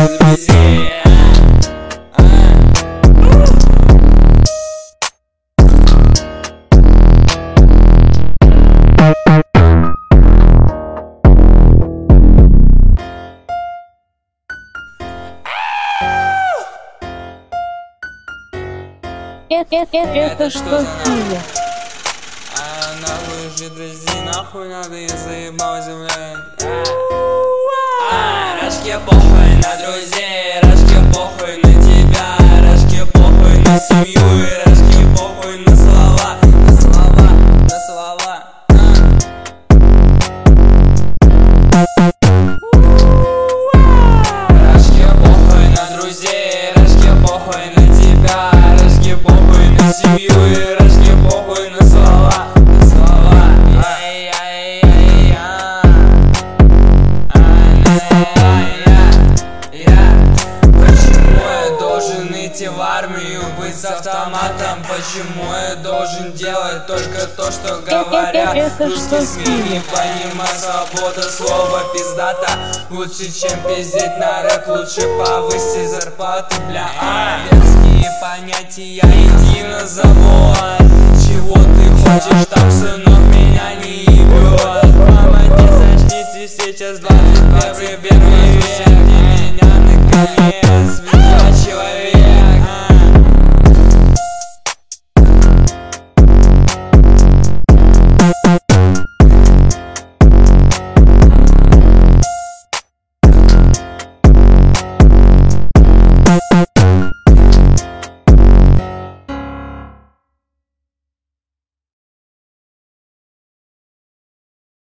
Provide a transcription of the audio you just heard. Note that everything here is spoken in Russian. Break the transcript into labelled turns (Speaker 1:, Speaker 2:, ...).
Speaker 1: без друзей.
Speaker 2: Это что за нахуй?
Speaker 1: Нахуй же друзей, нахуй надо, я заебал землей. Рашке похуй на друзей, Рашке похуй на тебя, Рашке похуй на семью и Рашке похуй на слова, на слова, на слова. Рашке похуй на друзей, Рашке похуй на тебя, Рашке похуй на семью и Рашке похуй на слова, на слова. Почему я должен идти в армию, быть с автоматом? Почему я должен делать только то, что говорят русские СМИ? Не понимаю, свобода слова пиздата. Лучше, чем пиздеть на рэп, лучше повысить зарплаты, бля. Детские понятия, иди на завод. Чего ты хочешь там, сынок, меня не